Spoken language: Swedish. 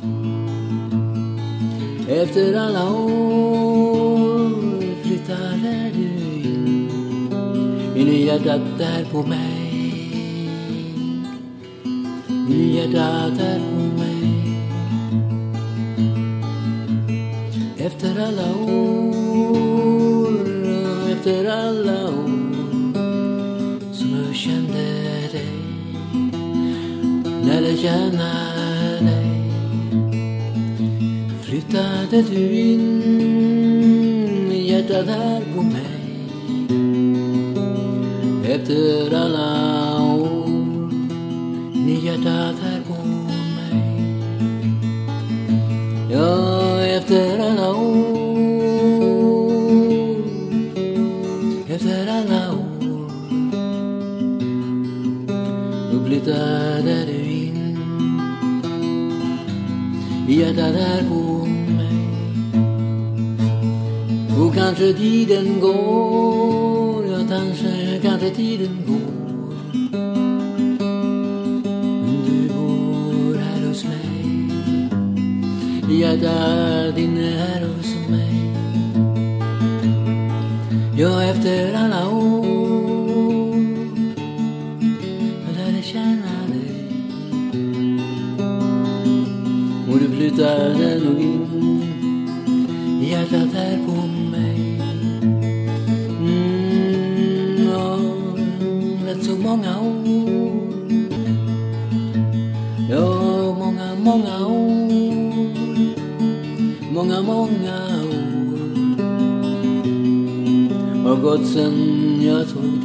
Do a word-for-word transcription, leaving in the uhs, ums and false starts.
Efter alla år flyttade du in, in i hjärtat där på mig, in i hjärtat där på mig. Efter alla år, efter alla år som jag kände dig, lärde känna dig, flyttade du in i hjärtat här på mig. Efter alla år, in i hjärtat här på mig. Ja, efter alla år, efter alla år, då flyttade du in i hjärtat här på mig. Och kanske tiden går, ja kanske, kanske tiden går, men du bor här hos mig, i hjärtat inne här hos mig. Ja, efter alla år jag lärde känna dig, och du flyttade nog in i hjärtat här på mig. Mm, ja, rätt så många år, ja, många, många år, många, många år har gått sen jag tog